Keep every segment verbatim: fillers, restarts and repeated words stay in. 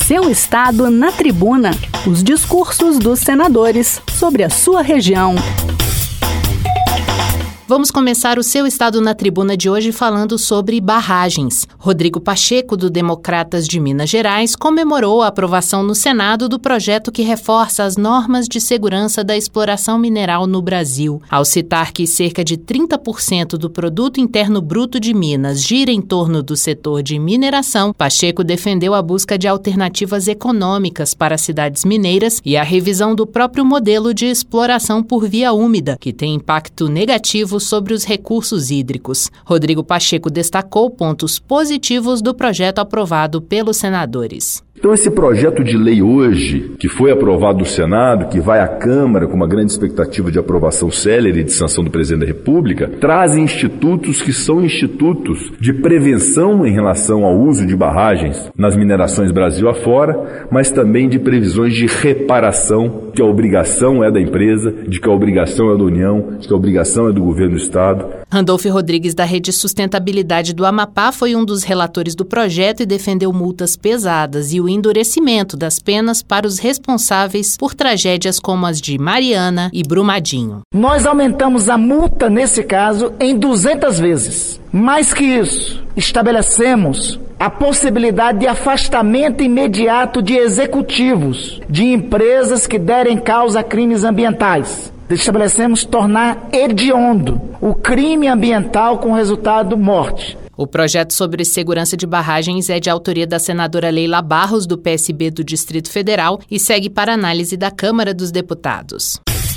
Seu estado na tribuna. Os discursos dos senadores sobre a sua região. Vamos começar o Seu Estado na Tribuna de hoje falando sobre barragens. Rodrigo Pacheco, do Democratas de Minas Gerais, comemorou a aprovação no Senado do projeto que reforça as normas de segurança da exploração mineral no Brasil. Ao citar que cerca de trinta por cento do produto interno bruto de Minas gira em torno do setor de mineração, Pacheco defendeu a busca de alternativas econômicas para as cidades mineiras e a revisão do próprio modelo de exploração por via úmida, que tem impacto negativo sobre os recursos hídricos. Rodrigo Pacheco destacou pontos positivos do projeto aprovado pelos senadores. Então esse projeto de lei hoje, que foi aprovado no Senado, que vai à Câmara com uma grande expectativa de aprovação célere de sanção do Presidente da República, traz institutos que são institutos de prevenção em relação ao uso de barragens nas minerações Brasil afora, mas também de previsões de reparação, que a obrigação é da empresa, de que a obrigação é da União, de que a obrigação é do governo do Estado. Randolfo Rodrigues, da Rede Sustentabilidade do Amapá, foi um dos relatores do projeto e defendeu multas pesadas e o endurecimento das penas para os responsáveis por tragédias como as de Mariana e Brumadinho. Nós aumentamos a multa, nesse caso, em duzentas vezes. Mais que isso, estabelecemos a possibilidade de afastamento imediato de executivos de empresas que derem causa a crimes ambientais. Estabelecemos tornar hediondo o crime ambiental com resultado morte. O projeto sobre segurança de barragens é de autoria da senadora Leila Barros, do P S B do Distrito Federal, e segue para análise da Câmara dos Deputados.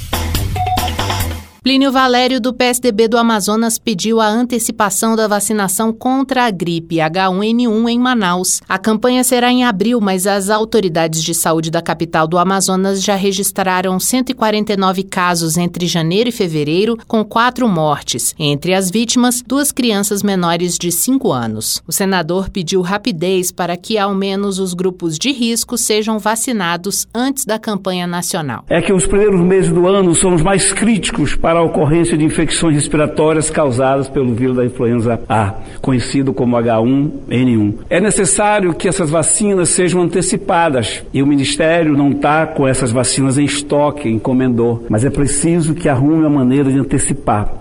Plínio Valério, do P S D B do Amazonas, pediu a antecipação da vacinação contra a gripe H um N um em Manaus. A campanha será em abril, mas as autoridades de saúde da capital do Amazonas já registraram cento e quarenta e nove casos entre janeiro e fevereiro, com quatro mortes. Entre as vítimas, duas crianças menores de cinco anos. O senador pediu rapidez para que ao menos os grupos de risco sejam vacinados antes da campanha nacional. É que os primeiros meses do ano são os mais críticos para a ocorrência de infecções respiratórias causadas pelo vírus da influenza A, conhecido como H um N um. É necessário que essas vacinas sejam antecipadas e o Ministério não está com essas vacinas em estoque, encomendou, mas é preciso que arrume a maneira de antecipar.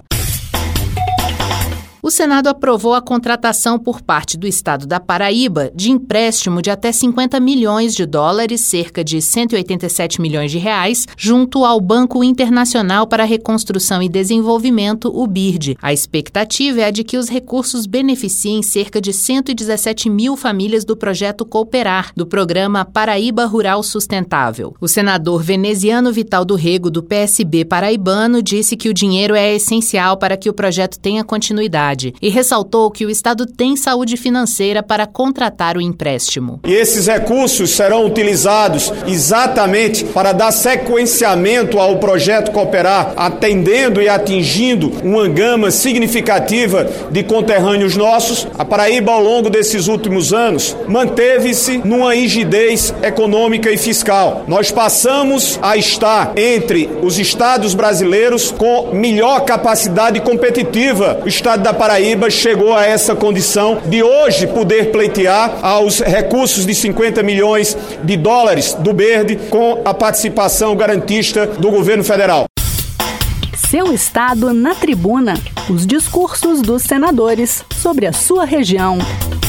O Senado aprovou a contratação por parte do Estado da Paraíba de empréstimo de até cinquenta milhões de dólares, cerca de cento e oitenta e sete milhões de reais, junto ao Banco Internacional para a Reconstrução e Desenvolvimento, o B I R D. A expectativa é a de que os recursos beneficiem cerca de cento e dezessete mil famílias do projeto Cooperar, do programa Paraíba Rural Sustentável. O senador veneziano Vital do Rego, do P S B paraibano, disse que o dinheiro é essencial para que o projeto tenha continuidade. E ressaltou que o Estado tem saúde financeira para contratar o empréstimo. E esses recursos serão utilizados exatamente para dar sequenciamento ao projeto Cooperar, atendendo e atingindo uma gama significativa de conterrâneos nossos. A Paraíba, ao longo desses últimos anos, manteve-se numa rigidez econômica e fiscal. Nós passamos a estar entre os estados brasileiros com melhor capacidade competitiva. O estado da Paraíba chegou a essa condição de hoje poder pleitear aos recursos de cinquenta milhões de dólares do B I R D com a participação garantista do governo federal. Seu Estado na Tribuna. Os discursos dos senadores sobre a sua região.